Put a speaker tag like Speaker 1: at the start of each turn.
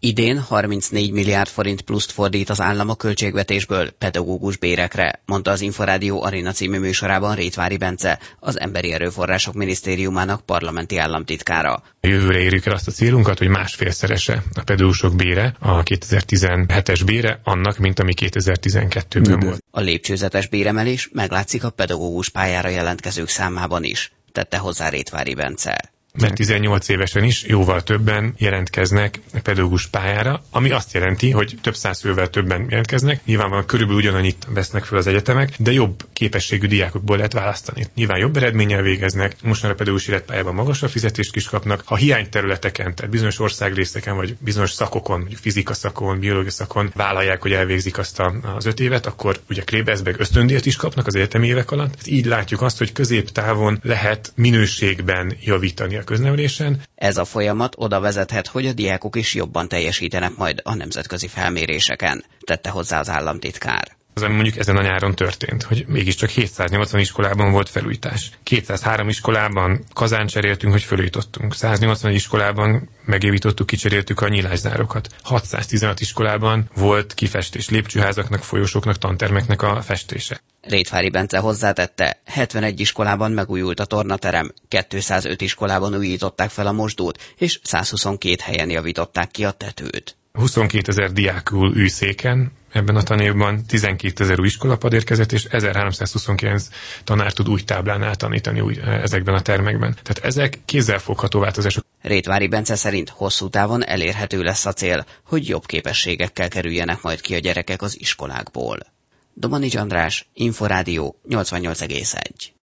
Speaker 1: Idén 34 milliárd forint pluszt fordít az állam a költségvetésből pedagógus bérekre, mondta az Inforádió Arena című műsorában Rétvári Bence, az Emberi Erőforrások Minisztériumának parlamenti államtitkára.
Speaker 2: Jövőre érjük el azt a célunkat, hogy másfélszerese a pedagógusok bére, a 2017-es bére annak, mint ami 2012-ben volt.
Speaker 1: A lépcsőzetes béremelés meglátszik a pedagógus pályára jelentkezők számában is, tette hozzá Rétvári Bence.
Speaker 2: Mert 18 évesen is jóval többen jelentkeznek pedagógus pályára, ami azt jelenti, hogy több száz fővel többen jelentkeznek, nyilvánvalóan körülbelül ugyanannyit vesznek fel az egyetemek, de jobb képességű diákokból lehet választani. Nyilván jobb eredménnyel végeznek, most már a pedagógus életpályában magasabb fizetést is kapnak. Ha hiányterületeken, tehát bizonyos országrészeken, vagy bizonyos szakokon, mondjuk fizika szakon, biológia szakon vállalják, hogy elvégzik azt az 5 évet, akkor ugye Klebersberg ösztöndíjat is kapnak az egyetemi évek alatt. Így látjuk azt, hogy középtávon lehet minőségben javítani a köznevelésen.
Speaker 1: Ez a folyamat oda vezethet, hogy a diákok is jobban teljesítenek majd a nemzetközi felméréseken, tette hozzá az államtitkár.
Speaker 2: Az, ami mondjuk ezen a nyáron történt, hogy mégiscsak 780 iskolában volt felújítás. 203 iskolában kazán cseréltünk, hogy felújítottunk. 180 iskolában megjavítottuk, kicseréltük a nyílászárokat. 616 iskolában volt kifestés, lépcsőházaknak, folyosóknak, tantermeknek a festése.
Speaker 1: Rétvári Bence hozzátette, 71 iskolában megújult a tornaterem, 205 iskolában újították fel a mosdót, és 122 helyen javították ki a tetőt.
Speaker 2: 22 000 diák ül űszéken ebben a tanévban, 12 000 új iskolapad érkezett, és 1329 tanár tud új táblánál tanítani ezekben a termekben. Tehát ezek kézzelfogható változások.
Speaker 1: Rétvári Bence szerint hosszú távon elérhető lesz a cél, hogy jobb képességekkel kerüljenek majd ki a gyerekek az iskolákból. Domanics András, Inforádió 88,1.